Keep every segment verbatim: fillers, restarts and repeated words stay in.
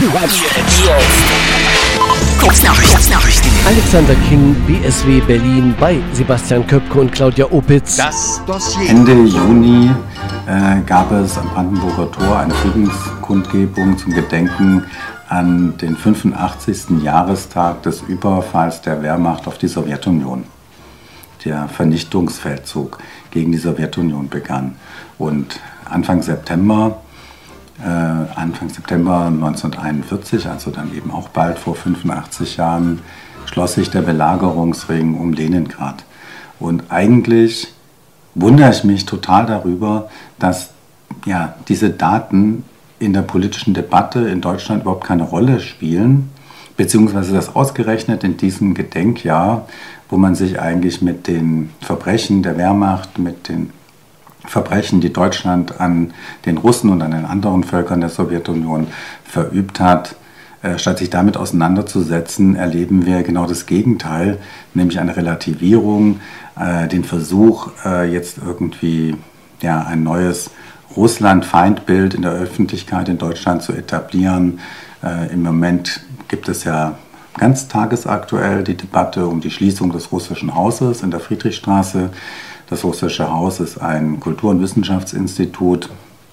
Kurznachrichten. Alexander King, B S W Berlin bei Sebastian Köpke und Claudia Opitz. Das Dossier. Ende Juni äh, gab es am Brandenburger Tor eine Friedenskundgebung zum Gedenken an den fünfundachtzigsten Jahrestag des Überfalls der Wehrmacht auf die Sowjetunion. Der Vernichtungsfeldzug gegen die Sowjetunion begann. Und Anfang September, äh, Anfang September neunzehnhunderteinundvierzig, also dann eben auch bald vor fünfundachtzig Jahren, schloss sich der Belagerungsring um Leningrad. Und eigentlich wundere ich mich total darüber, dass ja, diese Daten in der politischen Debatte in Deutschland überhaupt keine Rolle spielen, beziehungsweise dass ausgerechnet in diesem Gedenkjahr, wo man sich eigentlich mit den Verbrechen der Wehrmacht, mit den Verbrechen, die Deutschland an den Russen und an den anderen Völkern der Sowjetunion verübt hat, äh, statt sich damit auseinanderzusetzen, erleben wir genau das Gegenteil, nämlich eine Relativierung, äh, den Versuch, äh, jetzt irgendwie ja, ein neues Russland-Feindbild in der Öffentlichkeit in Deutschland zu etablieren. Äh, Im Moment gibt es ja ganz tagesaktuell die Debatte um die Schließung des Russischen Hauses in der Friedrichstraße. Das Russische Haus ist ein Kultur- und Wissenschaftsinstitut,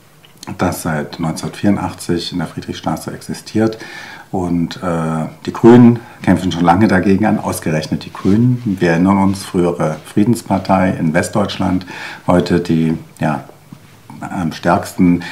das seit neunzehnhundertvierundachtzig in der Friedrichstraße existiert. Und äh, die Grünen kämpfen schon lange dagegen an, ausgerechnet die Grünen. Wir erinnern uns, frühere Friedenspartei in Westdeutschland, heute die ja, am stärksten,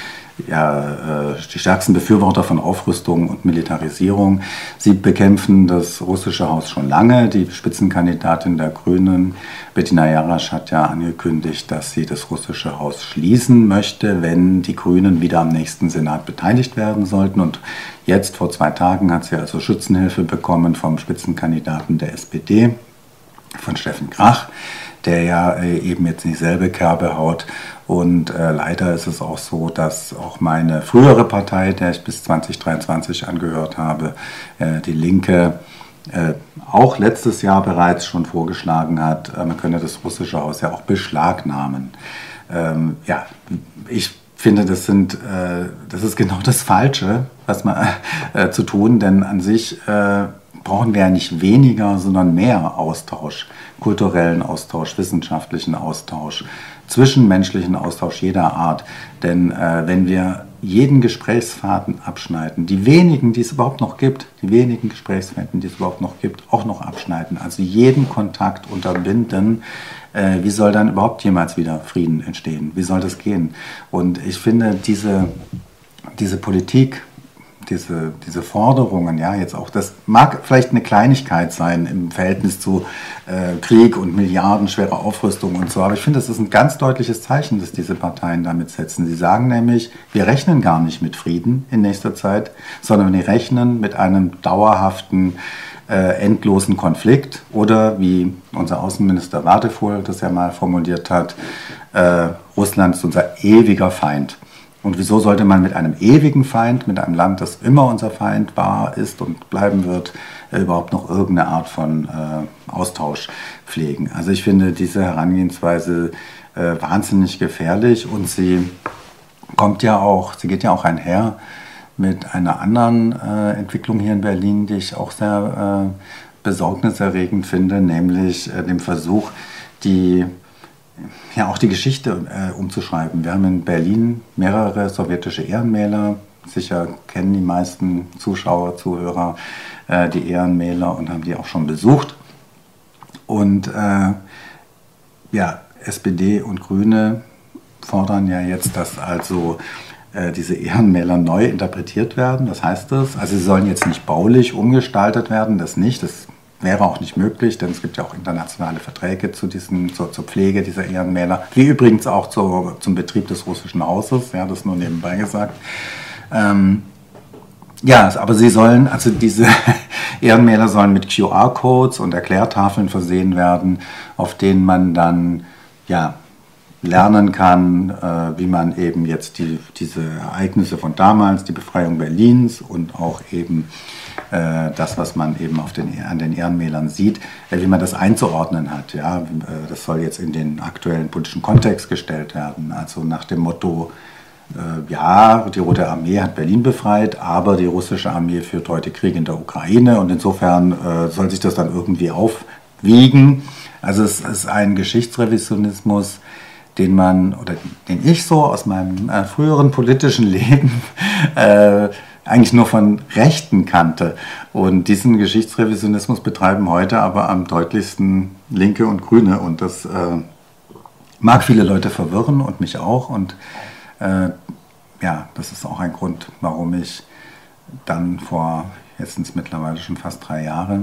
ja, die stärksten Befürworter von Aufrüstung und Militarisierung. Sie bekämpfen das Russische Haus schon lange. Die Spitzenkandidatin der Grünen, Bettina Jarasch, hat ja angekündigt, dass sie das Russische Haus schließen möchte, wenn die Grünen wieder am nächsten Senat beteiligt werden sollten. Und jetzt, vor zwei Tagen, hat sie also Schützenhilfe bekommen vom Spitzenkandidaten der S P D, von Steffen Krach, der ja äh, eben jetzt in dieselbe Kerbe haut. Und äh, leider ist es auch so, dass auch meine frühere Partei, der ich bis zwanzig dreiundzwanzig angehört habe, äh, die Linke, äh, auch letztes Jahr bereits schon vorgeschlagen hat, äh, man könne das Russische Haus ja auch beschlagnahmen. Ähm, ja, ich finde, das, sind, äh, das ist genau das Falsche, was man äh, zu tun, denn an sich äh, brauchen wir ja nicht weniger, sondern mehr Austausch, kulturellen Austausch, wissenschaftlichen Austausch, zwischenmenschlichen Austausch jeder Art. Denn äh, wenn wir jeden Gesprächsfaden abschneiden, die wenigen, die es überhaupt noch gibt, die wenigen Gesprächsfäden, die es überhaupt noch gibt, auch noch abschneiden, also jeden Kontakt unterbinden, äh, wie soll dann überhaupt jemals wieder Frieden entstehen? Wie soll das gehen? Und ich finde, diese, diese Politik, Diese, diese Forderungen, ja, jetzt auch, das mag vielleicht eine Kleinigkeit sein im Verhältnis zu äh, Krieg und milliardenschwere Aufrüstung und so, aber ich finde, das ist ein ganz deutliches Zeichen, das diese Parteien damit setzen. Sie sagen nämlich, wir rechnen gar nicht mit Frieden in nächster Zeit, sondern wir rechnen mit einem dauerhaften, äh, endlosen Konflikt oder, wie unser Außenminister Wadefuhl das ja mal formuliert hat, äh, Russland ist unser ewiger Feind. Und wieso sollte man mit einem ewigen Feind, mit einem Land, das immer unser Feind war, ist und bleiben wird, äh, überhaupt noch irgendeine Art von äh, Austausch pflegen? Also ich finde diese Herangehensweise äh, wahnsinnig gefährlich und sie kommt ja auch, sie geht ja auch einher mit einer anderen äh, Entwicklung hier in Berlin, die ich auch sehr äh, besorgniserregend finde, nämlich äh, dem Versuch, die ja auch die Geschichte äh, umzuschreiben. Wir haben in Berlin mehrere sowjetische Ehrenmäler. Sicher kennen die meisten Zuschauer, Zuhörer äh, die Ehrenmäler und haben die auch schon besucht. Und äh, ja, S P D und Grüne fordern ja jetzt, dass also äh, diese Ehrenmäler neu interpretiert werden. Was heißt das? Also sie sollen jetzt nicht baulich umgestaltet werden, das nicht. Das wäre auch nicht möglich, denn es gibt ja auch internationale Verträge zu diesen, zur, zur Pflege dieser Ehrenmäler, wie übrigens auch zu, zum Betrieb des Russischen Hauses, ja, das nur nebenbei gesagt. Ähm, ja, aber sie sollen, also diese Ehrenmäler sollen mit Q R-Codes und Erklärtafeln versehen werden, auf denen man dann, ja, lernen kann, äh, wie man eben jetzt die, diese Ereignisse von damals, die Befreiung Berlins und auch eben äh, das, was man eben auf den, an den Ehrenmälern sieht, äh, wie man das einzuordnen hat. Ja? Äh, das soll jetzt in den aktuellen politischen Kontext gestellt werden, also nach dem Motto, äh, ja, die Rote Armee hat Berlin befreit, aber die russische Armee führt heute Krieg in der Ukraine und insofern äh, soll sich das dann irgendwie aufwiegen. Also es ist ein Geschichtsrevisionismus, den man, oder den ich so aus meinem äh, früheren politischen Leben äh, eigentlich nur von Rechten kannte. Und diesen Geschichtsrevisionismus betreiben heute aber am deutlichsten Linke und Grüne. Und das äh, mag viele Leute verwirren und mich auch. Und äh, ja, das ist auch ein Grund, warum ich dann vor, jetzt sind es mittlerweile schon fast drei Jahre,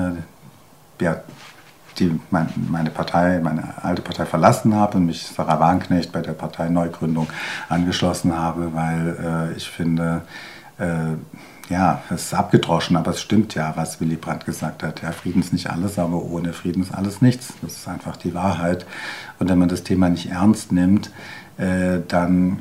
äh, ja, die, mein, meine Partei, meine alte Partei verlassen habe und mich Sarah Wagenknecht bei der Parteineugründung angeschlossen habe, weil äh, ich finde, äh, ja, es ist abgedroschen, aber es stimmt ja, was Willy Brandt gesagt hat. Ja, Frieden ist nicht alles, aber ohne Frieden ist alles nichts. Das ist einfach die Wahrheit. Und wenn man das Thema nicht ernst nimmt, äh, dann,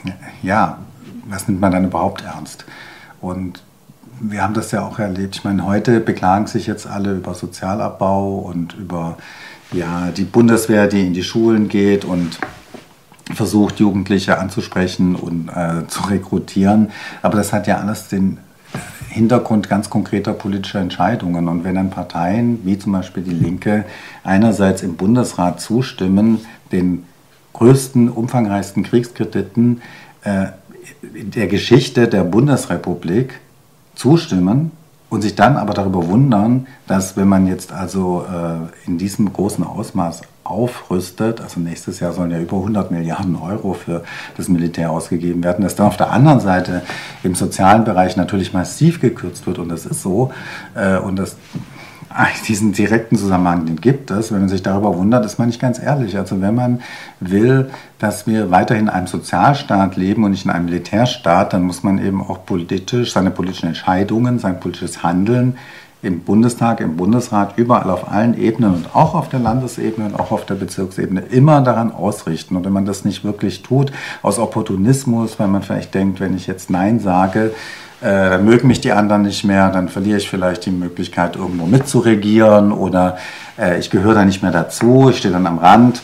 ja, was nimmt man dann überhaupt ernst? Und wir haben das ja auch erlebt. Ich meine, heute beklagen sich jetzt alle über Sozialabbau und über ja, die Bundeswehr, die in die Schulen geht und versucht, Jugendliche anzusprechen und äh, zu rekrutieren. Aber das hat ja alles den Hintergrund ganz konkreter politischer Entscheidungen. Und wenn dann Parteien, wie zum Beispiel die Linke, einerseits im Bundesrat zustimmen, den größten, umfangreichsten Kriegskrediten äh, in der Geschichte der Bundesrepublik zustimmen und sich dann aber darüber wundern, dass wenn man jetzt also äh, in diesem großen Ausmaß aufrüstet, also nächstes Jahr sollen ja über hundert Milliarden Euro für das Militär ausgegeben werden, dass dann auf der anderen Seite im sozialen Bereich natürlich massiv gekürzt wird und das ist so äh, und das diesen direkten Zusammenhang, den gibt es. Wenn man sich darüber wundert, ist man nicht ganz ehrlich. Also wenn man will, dass wir weiterhin in einem Sozialstaat leben und nicht in einem Militärstaat, dann muss man eben auch politisch seine politischen Entscheidungen, sein politisches Handeln im Bundestag, im Bundesrat, überall auf allen Ebenen und auch auf der Landesebene und auch auf der Bezirksebene immer daran ausrichten. Und wenn man das nicht wirklich tut, aus Opportunismus, weil man vielleicht denkt, wenn ich jetzt Nein sage, Äh, dann mögen mich die anderen nicht mehr, dann verliere ich vielleicht die Möglichkeit, irgendwo mitzuregieren oder äh, ich gehöre da nicht mehr dazu, ich stehe dann am Rand.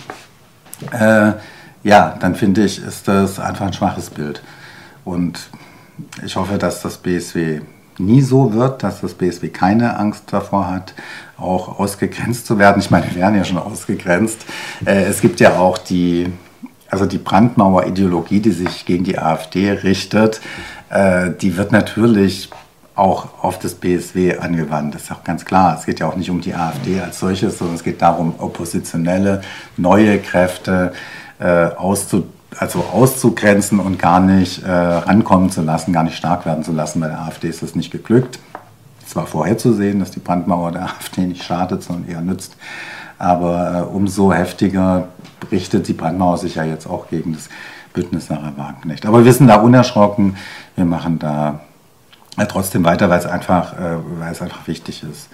Äh, ja, dann finde ich, ist das einfach ein schwaches Bild. Und ich hoffe, dass das B S W nie so wird, dass das B S W keine Angst davor hat, auch ausgegrenzt zu werden. Ich meine, wir werden ja schon ausgegrenzt. Äh, es gibt ja auch die, also die Brandmauer-Ideologie, die sich gegen die AfD richtet, die wird natürlich auch auf das B S W angewandt. Das ist auch ganz klar. Es geht ja auch nicht um die AfD als solches, sondern es geht darum, oppositionelle, neue Kräfte äh, auszu, also auszugrenzen und gar nicht äh, rankommen zu lassen, gar nicht stark werden zu lassen. Bei der AfD ist das nicht geglückt. Es war vorherzusehen, dass die Brandmauer der AfD nicht schadet, sondern eher nützt. Aber äh, umso heftiger richtet die Brandmauer sich ja jetzt auch gegen das Bündnis Sarah Wagenknecht. Aber wir sind da unerschrocken. Wir machen da äh, trotzdem weiter, weil es einfach, äh, weil es einfach wichtig ist.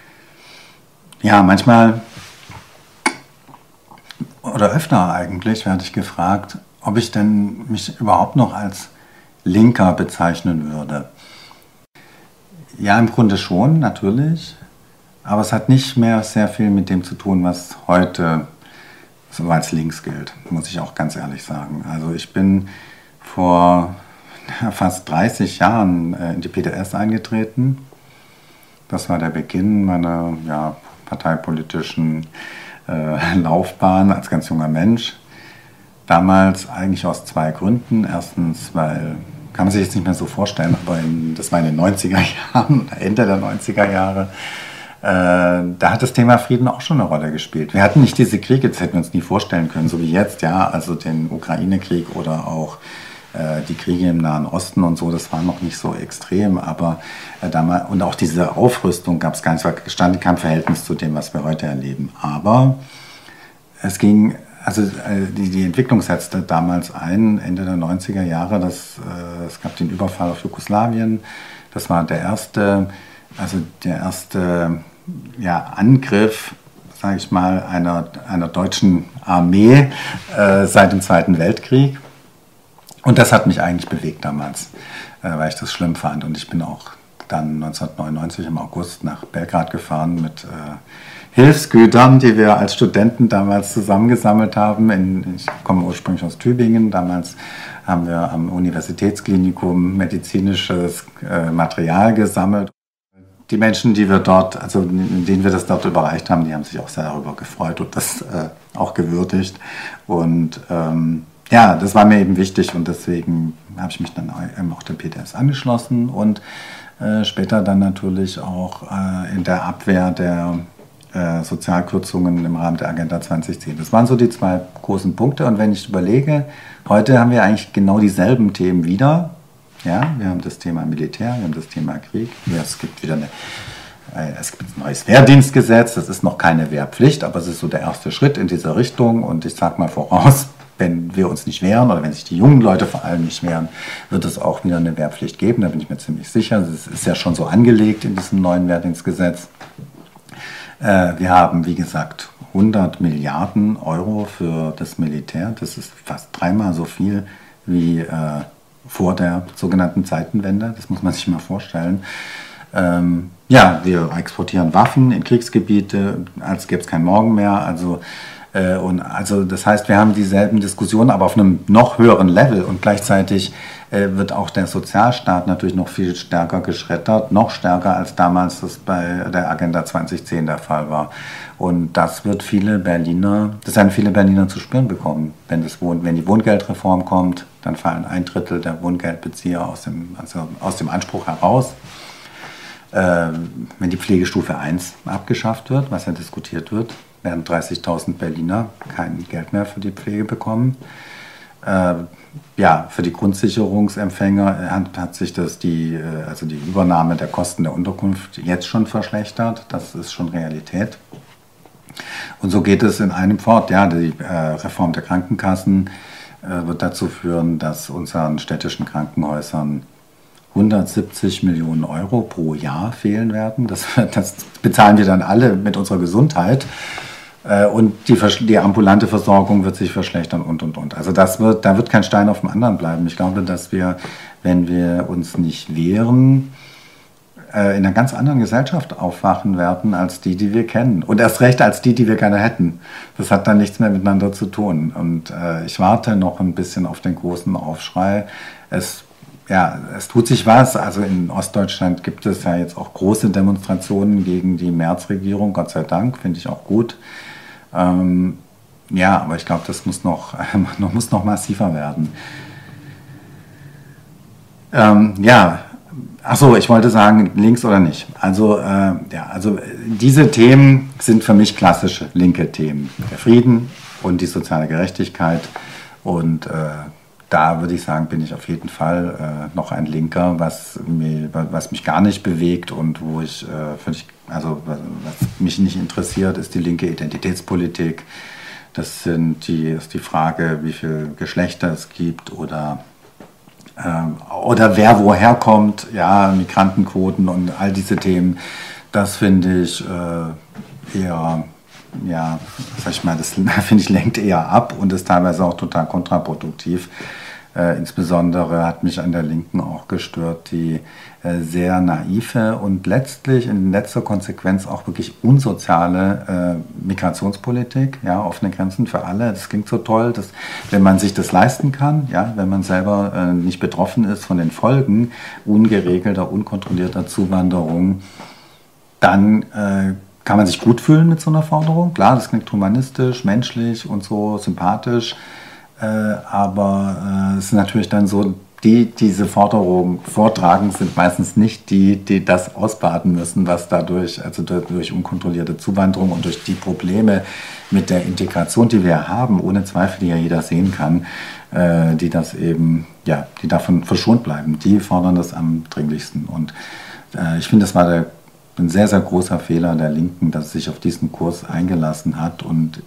Ja, manchmal oder öfter eigentlich werde ich gefragt, ob ich denn mich überhaupt noch als Linker bezeichnen würde. Ja, im Grunde schon, natürlich. Aber es hat nicht mehr sehr viel mit dem zu tun, was heute so als links gilt, muss ich auch ganz ehrlich sagen. Also ich bin vor fast dreißig Jahren in die P D S eingetreten. Das war der Beginn meiner ja, parteipolitischen äh, Laufbahn als ganz junger Mensch. Damals eigentlich aus zwei Gründen. Erstens, weil, kann man sich jetzt nicht mehr so vorstellen, aber in, das war in den neunziger Jahren, Ende der neunziger Jahre, Äh, da hat das Thema Frieden auch schon eine Rolle gespielt. Wir hatten nicht diese Kriege, das hätten wir uns nie vorstellen können, so wie jetzt, ja, also den Ukraine-Krieg oder auch äh, die Kriege im Nahen Osten und so, das war noch nicht so extrem, aber äh, damals, und auch diese Aufrüstung gab es gar nicht, es stand kein Verhältnis zu dem, was wir heute erleben. Aber es ging, also äh, die, die Entwicklung setzte damals ein, Ende der neunziger Jahre, das, äh, es gab den Überfall auf Jugoslawien, das war der erste, also der erste ja, Angriff, sage ich mal, einer, einer deutschen Armee äh, seit dem Zweiten Weltkrieg. Und das hat mich eigentlich bewegt damals, äh, weil ich das schlimm fand. Und ich bin auch dann neunzehnhundertneunundneunzig im August nach Belgrad gefahren mit äh, Hilfsgütern, die wir als Studenten damals zusammengesammelt haben. In, ich komme ursprünglich aus Tübingen. Damals haben wir am Universitätsklinikum medizinisches äh, Material gesammelt. Die Menschen, die wir dort, also denen wir das dort überreicht haben, die haben sich auch sehr darüber gefreut und das äh, auch gewürdigt. Und ähm, ja, das war mir eben wichtig und deswegen habe ich mich dann auch dem P D S angeschlossen und äh, später dann natürlich auch äh, in der Abwehr der äh, Sozialkürzungen im Rahmen der Agenda zwanzig zehn. Das waren so die zwei großen Punkte und wenn ich überlege, heute haben wir eigentlich genau dieselben Themen wieder. Ja, wir haben das Thema Militär, wir haben das Thema Krieg, ja, es gibt wieder eine, äh, es gibt ein neues Wehrdienstgesetz, das ist noch keine Wehrpflicht, aber es ist so der erste Schritt in diese Richtung und ich sage mal voraus, wenn wir uns nicht wehren oder wenn sich die jungen Leute vor allem nicht wehren, wird es auch wieder eine Wehrpflicht geben, da bin ich mir ziemlich sicher. Das ist ja schon so angelegt in diesem neuen Wehrdienstgesetz. Äh, wir haben, wie gesagt, hundert Milliarden Euro für das Militär. Das ist fast dreimal so viel wie äh, vor der sogenannten Zeitenwende. Das muss man sich mal vorstellen. Ähm, ja, wir exportieren Waffen in Kriegsgebiete, als gäbe es kein Morgen mehr. Also Und also das heißt, wir haben dieselben Diskussionen, aber auf einem noch höheren Level und gleichzeitig äh, wird auch der Sozialstaat natürlich noch viel stärker geschreddert, noch stärker als damals das bei der Agenda zwanzig zehn der Fall war. Und das wird viele Berliner, das werden viele Berliner zu spüren bekommen. Wenn, das Wohn, wenn die Wohngeldreform kommt, dann fallen ein Drittel der Wohngeldbezieher aus dem, also aus dem Anspruch heraus. Äh, wenn die Pflegestufe eins abgeschafft wird, was ja diskutiert wird, werden dreißigtausend Berliner kein Geld mehr für die Pflege bekommen. Äh, ja, für die Grundsicherungsempfänger hat, hat sich das die, also die Übernahme der Kosten der Unterkunft jetzt schon verschlechtert. Das ist schon Realität. Und so geht es in einem fort. Ja, die äh, Reform der Krankenkassen äh, wird dazu führen, dass unseren städtischen Krankenhäusern hundertsiebzig Millionen Euro pro Jahr fehlen werden. Das, das bezahlen wir dann alle mit unserer Gesundheit. Und die, die ambulante Versorgung wird sich verschlechtern und, und, und. Also das wird, da wird kein Stein auf dem anderen bleiben. Ich glaube, dass wir, wenn wir uns nicht wehren, in einer ganz anderen Gesellschaft aufwachen werden, als die, die wir kennen. Und erst recht als die, die wir gerne hätten. Das hat dann nichts mehr miteinander zu tun. Und äh, ich warte noch ein bisschen auf den großen Aufschrei. Es Ja, es tut sich was. Also in Ostdeutschland gibt es ja jetzt auch große Demonstrationen gegen die Merz-Regierung, Gott sei Dank, finde ich auch gut. Ähm, ja, aber ich glaube, das muss noch, noch, muss noch massiver werden. Ähm, ja, achso, ich wollte sagen, links oder nicht. Also, äh, ja, also diese Themen sind für mich klassische linke Themen. Der Frieden und die soziale Gerechtigkeit und äh, da würde ich sagen, bin ich auf jeden Fall äh, noch ein Linker, was, mir, was mich gar nicht bewegt und wo ich, äh, völlig, also was mich nicht interessiert, ist die linke Identitätspolitik. Das sind die, ist die Frage, wie viele Geschlechter es gibt oder, äh, oder wer woher kommt, ja, Migrantenquoten und all diese Themen. Das finde ich äh, eher, ja, sag ich mal, das finde ich lenkt eher ab und ist teilweise auch total kontraproduktiv. Äh, insbesondere hat mich an der Linken auch gestört die äh, sehr naive und letztlich in letzter Konsequenz auch wirklich unsoziale äh, Migrationspolitik, ja, offene Grenzen für alle. Das klingt so toll, dass, wenn man sich das leisten kann, ja, wenn man selber äh, nicht betroffen ist von den Folgen ungeregelter, unkontrollierter Zuwanderung, dann äh, kann man sich gut fühlen mit so einer Forderung. Klar, das klingt humanistisch, menschlich und so sympathisch. Äh, aber äh, es ist natürlich dann so, die diese Forderung vortragen, sind meistens nicht die, die das ausbaden müssen, was dadurch, also durch unkontrollierte Zuwanderung und durch die Probleme mit der Integration, die wir haben, ohne Zweifel, die ja jeder sehen kann, äh, die das eben, ja, die davon verschont bleiben. Die fordern das am dringlichsten. Und äh, ich finde, das war der ein sehr, sehr großer Fehler der Linken, dass sie sich auf diesen Kurs eingelassen hat. Und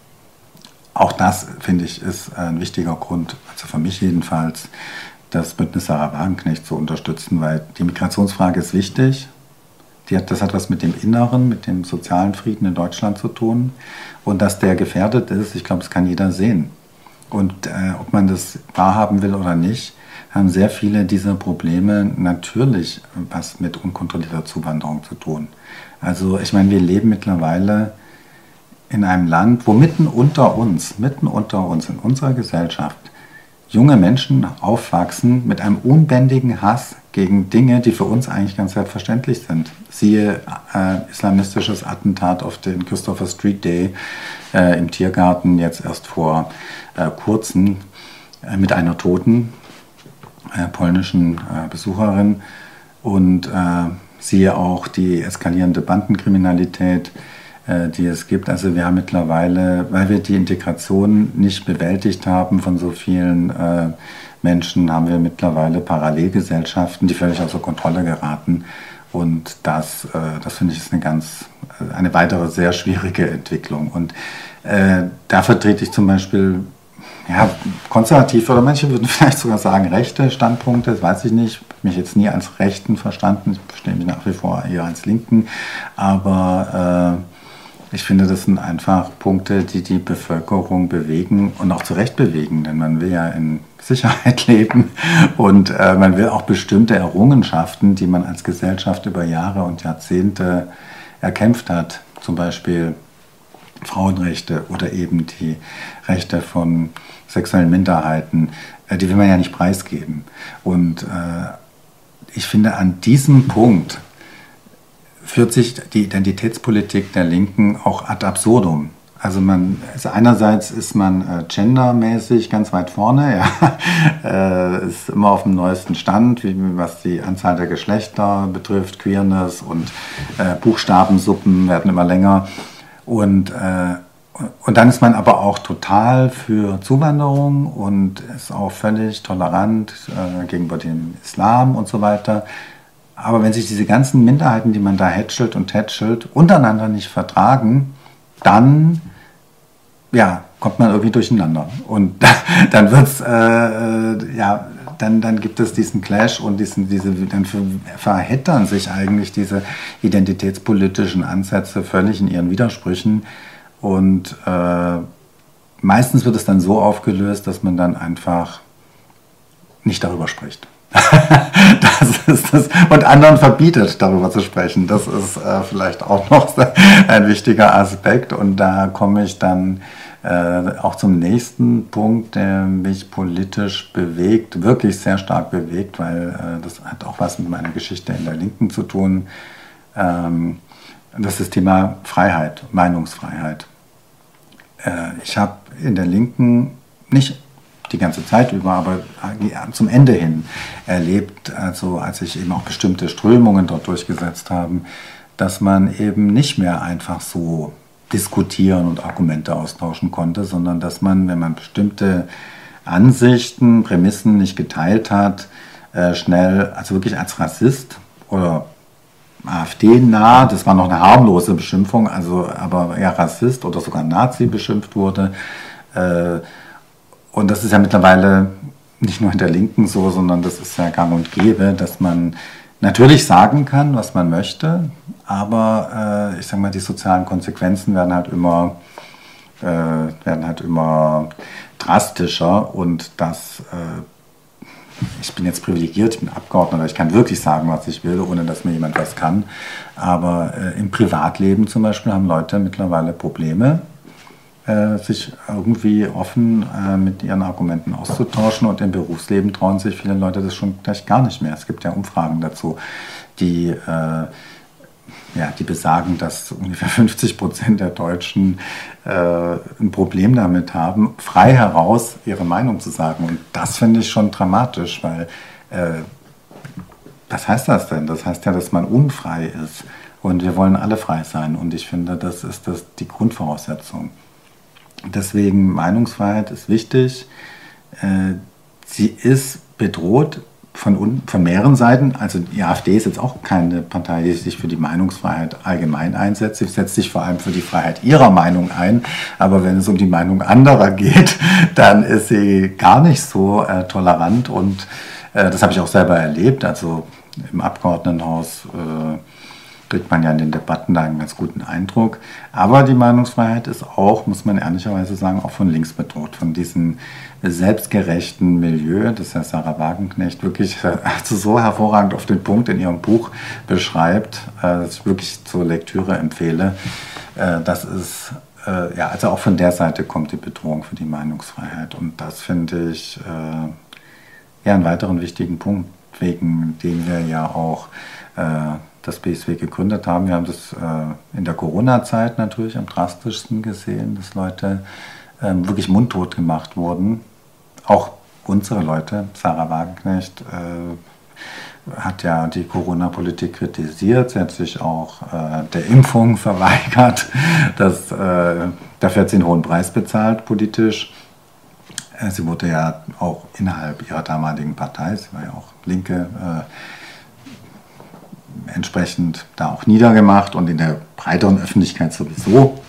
auch das, finde ich, ist ein wichtiger Grund, also für mich jedenfalls, das Bündnis Sarah Wagenknecht zu unterstützen, weil die Migrationsfrage ist wichtig. Die hat, das hat was mit dem Inneren, mit dem sozialen Frieden in Deutschland zu tun. Und dass der gefährdet ist, ich glaube, das kann jeder sehen. Und äh, ob man das wahrhaben will oder nicht, haben sehr viele dieser Probleme natürlich was mit unkontrollierter Zuwanderung zu tun. Also ich meine, wir leben mittlerweile in einem Land, wo mitten unter uns, mitten unter uns in unserer Gesellschaft junge Menschen aufwachsen mit einem unbändigen Hass gegen Dinge, die für uns eigentlich ganz selbstverständlich sind. Siehe äh, islamistisches Attentat auf den Christopher Street Day äh, im Tiergarten, jetzt erst vor äh, kurzem äh, mit einer toten äh, polnischen äh, Besucherin. Und äh, siehe auch die eskalierende Bandenkriminalität, äh, die es gibt. Also wir haben mittlerweile, weil wir die Integration nicht bewältigt haben von so vielen äh, Menschen, haben wir mittlerweile Parallelgesellschaften, die völlig außer Kontrolle geraten. Und das, äh, das finde ich ist eine ganz, eine weitere sehr schwierige Entwicklung. Und äh, da vertrete ich zum Beispiel ja, konservative oder manche würden vielleicht sogar sagen rechte Standpunkte, das weiß ich nicht. Ich habe mich jetzt nie als Rechten verstanden, ich verstehe mich nach wie vor eher als Linken. Aber äh, ich finde, das sind einfach Punkte, die die Bevölkerung bewegen und auch zu Recht bewegen, denn man will ja in Sicherheit leben und äh, man will auch bestimmte Errungenschaften, die man als Gesellschaft über Jahre und Jahrzehnte erkämpft hat, zum Beispiel Frauenrechte oder eben die Rechte von sexuellen Minderheiten, äh, die will man ja nicht preisgeben. Und äh, ich finde, an diesem Punkt führt sich die Identitätspolitik der Linken auch ad absurdum. Also man, also einerseits ist man äh, gendermäßig ganz weit vorne, ja, äh, ist immer auf dem neuesten Stand, wie, was die Anzahl der Geschlechter betrifft, Queerness und äh, Buchstabensuppen werden immer länger. Und, äh, und dann ist man aber auch total für Zuwanderung und ist auch völlig tolerant äh, gegenüber dem Islam und so weiter. Aber wenn sich diese ganzen Minderheiten, die man da hätschelt und tätschelt, untereinander nicht vertragen, dann ja, kommt man irgendwie durcheinander. Und dann wird's, äh, ja, dann, dann gibt es diesen Clash und diesen, diese, dann verheddern sich eigentlich diese identitätspolitischen Ansätze völlig in ihren Widersprüchen. Und äh, meistens wird es dann so aufgelöst, dass man dann einfach nicht darüber spricht. Das ist das. Und anderen verbietet, darüber zu sprechen. Das ist äh, vielleicht auch noch ein wichtiger Aspekt. Und da komme ich dann äh, auch zum nächsten Punkt, der mich politisch bewegt, wirklich sehr stark bewegt, weil äh, das hat auch was mit meiner Geschichte in der Linken zu tun. Ähm, das ist das Thema Freiheit, Meinungsfreiheit. Äh, ich habe in der Linken nicht die ganze Zeit über, aber zum Ende hin erlebt, also als sich eben auch bestimmte Strömungen dort durchgesetzt haben, dass man eben nicht mehr einfach so diskutieren und Argumente austauschen konnte, sondern dass man, wenn man bestimmte Ansichten, Prämissen nicht geteilt hat, schnell, also wirklich als Rassist oder AfD-nah, das war noch eine harmlose Beschimpfung, also aber eher Rassist oder sogar Nazi beschimpft wurde. Und das ist ja mittlerweile nicht nur in der Linken so, sondern das ist ja gang und gäbe, dass man natürlich sagen kann, was man möchte, aber äh, ich sage mal, die sozialen Konsequenzen werden halt immer, äh, werden halt immer drastischer und das, äh, ich bin jetzt privilegiert, ich bin Abgeordneter, ich kann wirklich sagen, was ich will, ohne dass mir jemand was kann, aber äh, im Privatleben zum Beispiel haben Leute mittlerweile Probleme, sich irgendwie offen äh, mit ihren Argumenten auszutauschen und im Berufsleben trauen sich viele Leute das schon gleich gar nicht mehr. Es gibt ja Umfragen dazu, die, äh, ja, die besagen, dass ungefähr fünfzig Prozent der Deutschen äh, ein Problem damit haben, frei heraus ihre Meinung zu sagen. Und das finde ich schon dramatisch, weil äh, was heißt das denn? Das heißt ja, dass man unfrei ist und wir wollen alle frei sein und ich finde, das ist das die Grundvoraussetzung. Deswegen Meinungsfreiheit ist wichtig. Sie ist bedroht von, von mehreren Seiten. Also die AfD ist jetzt auch keine Partei, die sich für die Meinungsfreiheit allgemein einsetzt. Sie setzt sich vor allem für die Freiheit ihrer Meinung ein. Aber wenn es um die Meinung anderer geht, dann ist sie gar nicht so äh, tolerant. Und äh, das habe ich auch selber erlebt. Also im Abgeordnetenhaus äh, kriegt man ja in den Debatten da einen ganz guten Eindruck. Aber die Meinungsfreiheit ist auch, muss man ehrlicherweise sagen, auch von links bedroht. Von diesem selbstgerechten Milieu, das Herr Sarah Wagenknecht wirklich also so hervorragend auf den Punkt in ihrem Buch beschreibt, das ich wirklich zur Lektüre empfehle. Das ist äh, ja, also auch von der Seite kommt die Bedrohung für die Meinungsfreiheit. Und das finde ich äh, ja einen weiteren wichtigen Punkt, wegen dem wir ja auch äh, das B S W gegründet haben. Wir haben das äh, in der Corona-Zeit natürlich am drastischsten gesehen, dass Leute äh, wirklich mundtot gemacht wurden. Auch unsere Leute, Sarah Wagenknecht, äh, hat ja die Corona-Politik kritisiert. Sie hat sich auch äh, der Impfung verweigert. Das, äh, dafür hat sie einen hohen Preis bezahlt politisch. Äh, sie wurde ja auch innerhalb ihrer damaligen Partei, sie war ja auch Linke, äh, entsprechend da auch niedergemacht und in der breiteren Öffentlichkeit sowieso.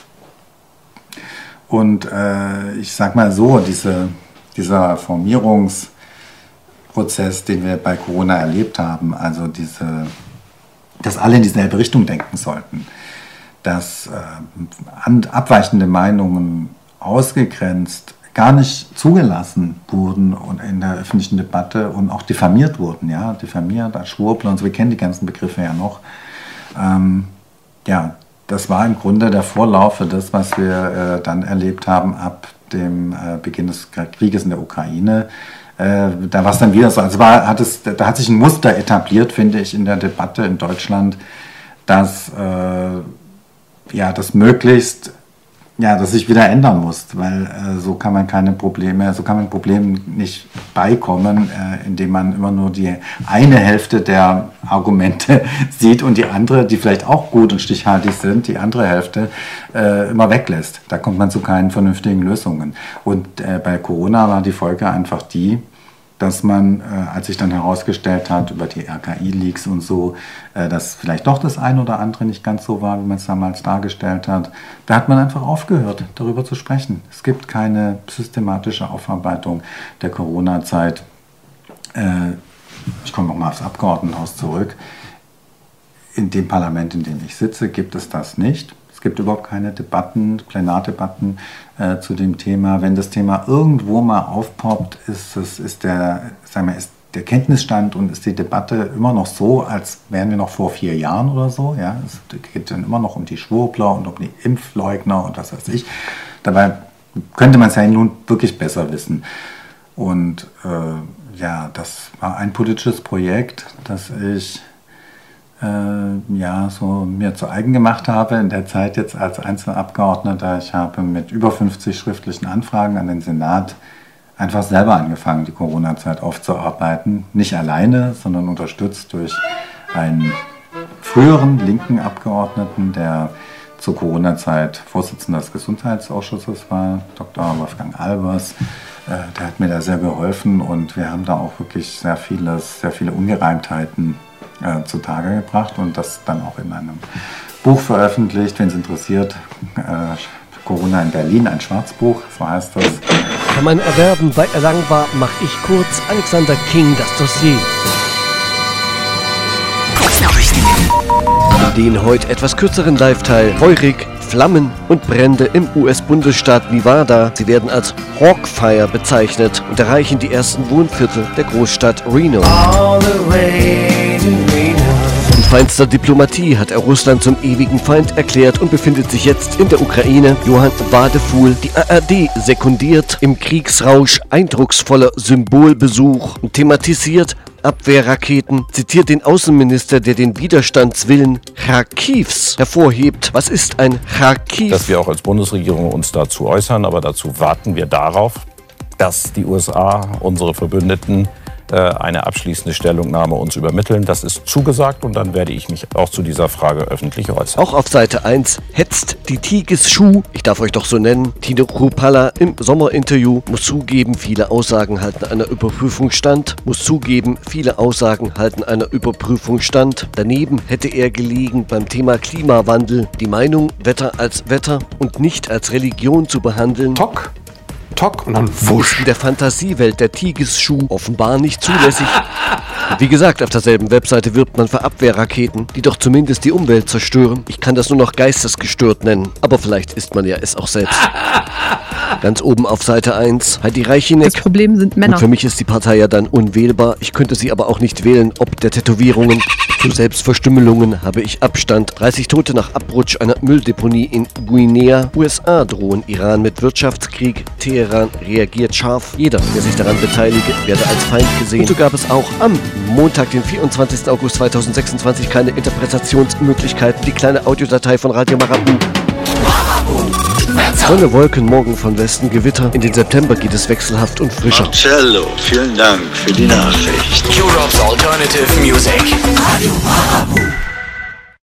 Und äh, ich sag mal so, diese, dieser Formierungsprozess, den wir bei Corona erlebt haben, also diese, dass alle in dieselbe Richtung denken sollten, dass äh, abweichende Meinungen ausgegrenzt gar nicht zugelassen wurden und in der öffentlichen Debatte und auch diffamiert wurden, ja, diffamiert als Schwurbler und so, wir kennen die ganzen Begriffe ja noch. Ähm, ja, das war im Grunde der Vorlauf für das, was wir äh, dann erlebt haben ab dem äh, Beginn des Krieges in der Ukraine. Äh, da war es dann wieder so, also war, hat es, da hat sich ein Muster etabliert, finde ich, in der Debatte in Deutschland, dass äh, ja, das möglichst Ja, das sich wieder ändern muss, weil äh, so kann man keine Probleme, so kann man Problemen nicht beikommen, äh, indem man immer nur die eine Hälfte der Argumente sieht und die andere, die vielleicht auch gut und stichhaltig sind, die andere Hälfte äh, immer weglässt. Da kommt man zu keinen vernünftigen Lösungen. Und äh, bei Corona war die Folge einfach die, dass man, äh, als sich dann herausgestellt hat über die R K I-Leaks und so, äh, dass vielleicht doch das eine oder andere nicht ganz so war, wie man es damals dargestellt hat, da hat man einfach aufgehört, darüber zu sprechen. Es gibt keine systematische Aufarbeitung der Corona-Zeit. Äh, ich komme nochmal aufs Abgeordnetenhaus zurück. In dem Parlament, in dem ich sitze, gibt es das nicht. Es gibt überhaupt keine Debatten, Plenardebatten äh, zu dem Thema. Wenn das Thema irgendwo mal aufpoppt, ist, es, ist, der, sagen wir, ist der Kenntnisstand und ist die Debatte immer noch so, als wären wir noch vor vier Jahren oder so. Ja? Es geht dann immer noch um die Schwurbler und um die Impfleugner und was weiß ich. Dabei könnte man es ja nun wirklich besser wissen. Und äh, ja, das war ein politisches Projekt, das ich Äh, ja, so mir zu eigen gemacht habe in der Zeit jetzt als Einzelabgeordneter. Ich habe mit über fünfzig schriftlichen Anfragen an den Senat einfach selber angefangen, die Corona-Zeit aufzuarbeiten. Nicht alleine, sondern unterstützt durch einen früheren linken Abgeordneten, der zur Corona-Zeit Vorsitzender des Gesundheitsausschusses war, Doktor Wolfgang Albers. Äh, der hat mir da sehr geholfen und wir haben da auch wirklich sehr vieles, sehr viele Ungereimtheiten Äh, zutage gebracht und das dann auch in einem Buch veröffentlicht, wenn es interessiert. Äh, Corona in Berlin, ein Schwarzbuch, so heißt das. Kann man erwerben bei Erlangbar, mach ich kurz. Alexander King, das Dossier. Den heute etwas kürzeren Live-Teil. Feurig, Flammen und Brände im U S-Bundesstaat Nevada. Sie werden als Hawkfire bezeichnet und erreichen die ersten Wohnviertel der Großstadt Reno. In feinster Diplomatie hat er Russland zum ewigen Feind erklärt und befindet sich jetzt in der Ukraine. Johann Wadefuhl, die A R D, sekundiert im Kriegsrausch eindrucksvoller Symbolbesuch und thematisiert Abwehrraketen, zitiert den Außenminister, der den Widerstandswillen Charkivs hervorhebt. Was ist ein Charkiv? Dass wir auch als Bundesregierung uns dazu äußern, aber dazu warten wir darauf, dass die U S A, unsere Verbündeten, eine abschließende Stellungnahme uns übermitteln. Das ist zugesagt und dann werde ich mich auch zu dieser Frage öffentlich äußern. Auch auf Seite eins hetzt die Tigges-Schuh, ich darf euch doch so nennen, Tino Kruppalla im Sommerinterview, muss zugeben, viele Aussagen halten einer Überprüfung stand, muss zugeben, viele Aussagen halten einer Überprüfung stand. Daneben hätte er gelegen beim Thema Klimawandel, die Meinung, Wetter als Wetter und nicht als Religion zu behandeln. Tock. Tock und dann wusch. In der Fantasiewelt der Tigges-Schuh offenbar nicht zulässig. Wie gesagt, auf derselben Webseite wirbt man für Abwehrraketen, die doch zumindest die Umwelt zerstören. Ich kann das nur noch geistesgestört nennen, aber vielleicht ist man ja es auch selbst. Ganz oben auf Seite eins, Heidi Reichinek. Das Problem sind Männer. Und für mich ist die Partei ja dann unwählbar. Ich könnte sie aber auch nicht wählen, ob der Tätowierungen. Zu Selbstverstümmelungen habe ich Abstand. dreißig Tote nach Abrutsch einer Mülldeponie in Guinea. U S A drohen Iran mit Wirtschaftskrieg. Teheran reagiert scharf. Jeder, der sich daran beteilige, werde als Feind gesehen. Und so gab es auch am Montag, den vierundzwanzigsten August zweitausendsechsundzwanzig, keine Interpretationsmöglichkeiten. Die kleine Audiodatei von Radio Marabu. Sonne, Wolken, morgen von Westen Gewitter. In den September geht es wechselhaft und frischer. Marcello, vielen Dank für die Nachricht. Europe's alternative music. Radio Marabu.